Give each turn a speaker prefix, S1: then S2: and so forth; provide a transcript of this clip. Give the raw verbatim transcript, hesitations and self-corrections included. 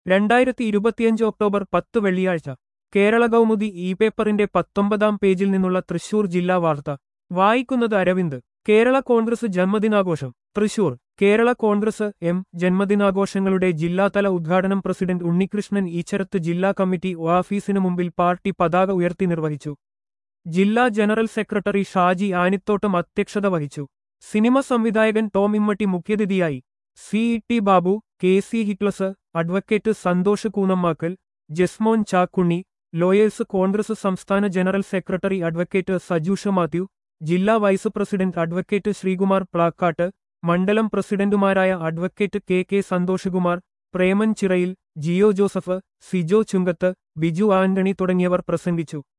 S1: രണ്ടായിരത്തി ഇരുപത്തിയഞ്ച് ഒക്ടോബർ പത്ത് വെള്ളിയാഴ്ച കേരള കൗമുദി ഇ പേപ്പറിന്റെ പത്തൊമ്പതാം പേജിൽ നിന്നുള്ള തൃശൂർ ജില്ലാ വാർത്ത വായിക്കുന്നത് അരവിന്ദ്. കേരള കോൺഗ്രസ് ജന്മദിനാഘോഷം തൃശൂർ. കേരള കോൺഗ്രസ് എം ജന്മദിനാഘോഷങ്ങളുടെ ജില്ലാതല ഉദ്ഘാടനം പ്രസിഡന്റ് ഉണ്ണികൃഷ്ണൻ ഈച്ചരത്ത് ജില്ലാ കമ്മിറ്റി ഓഫീസിനു മുമ്പിൽ പാർട്ടി പതാക ഉയർത്തി നിർവഹിച്ചു. ജില്ലാ ജനറൽ സെക്രട്ടറി ഷാജി ആനിത്തോട്ടം അധ്യക്ഷത വഹിച്ചു. സിനിമ സംവിധായകൻ ടോം ഇമ്മട്ടി മുഖ്യാതിഥിയായി. C E T Babu, K C Hicklas, advocate Santhosh Koonammakkal, Jasmon Chakkunni, lawyers Congress സംസ്ഥാന general secretary advocate Sajusha Mathew, ജില്ലാ vice president advocate Sreekumar Plakkat, മണ്ഡലം പ്രസിഡന്റുമാരായ advocate K K Santhoshkumar, Preman Chirayil, Jio Joseph, Sijo Chunkath, Biju Antony തുടങ്ങിയവർ പ്രസംഗിച്ചു.